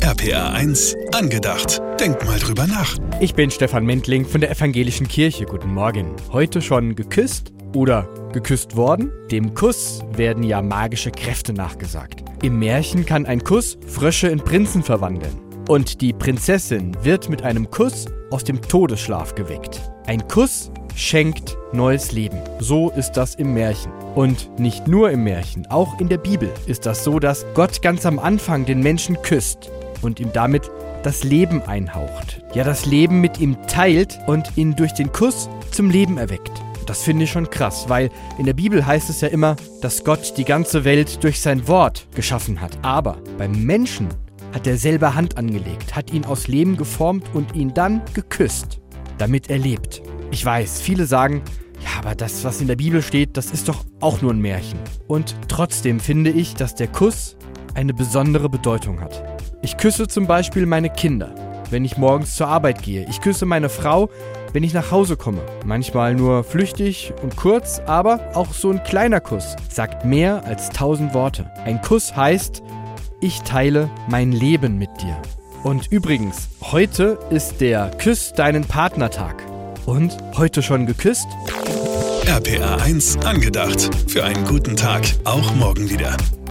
RPA 1 angedacht. Denk mal drüber nach. Ich bin Stefan Mentling von der Evangelischen Kirche. Guten Morgen. Heute schon geküsst oder geküsst worden? Dem Kuss werden ja magische Kräfte nachgesagt. Im Märchen kann ein Kuss Frösche in Prinzen verwandeln. Und die Prinzessin wird mit einem Kuss aus dem Todesschlaf geweckt. Ein Kuss schenkt neues Leben. So ist das im Märchen. Und nicht nur im Märchen, auch in der Bibel ist das so, dass Gott ganz am Anfang den Menschen küsst und ihm damit das Leben einhaucht. Ja, das Leben mit ihm teilt und ihn durch den Kuss zum Leben erweckt. Das finde ich schon krass, weil in der Bibel heißt es ja immer, dass Gott die ganze Welt durch sein Wort geschaffen hat. Aber beim Menschen hat er selber Hand angelegt, hat ihn aus Lehm geformt und ihn dann geküsst, damit er lebt. Ich weiß, viele sagen, ja, aber das, was in der Bibel steht, das ist doch auch nur ein Märchen. Und trotzdem finde ich, dass der Kuss eine besondere Bedeutung hat. Ich küsse zum Beispiel meine Kinder, wenn ich morgens zur Arbeit gehe. Ich küsse meine Frau, wenn ich nach Hause komme. Manchmal nur flüchtig und kurz, aber auch so ein kleiner Kuss sagt mehr als 1000 Worte. Ein Kuss heißt, ich teile mein Leben mit dir. Und übrigens, heute ist der Küss deinen Partner-Tag. Und heute schon geküsst? RPA 1 angedacht. Für einen guten Tag, auch morgen wieder.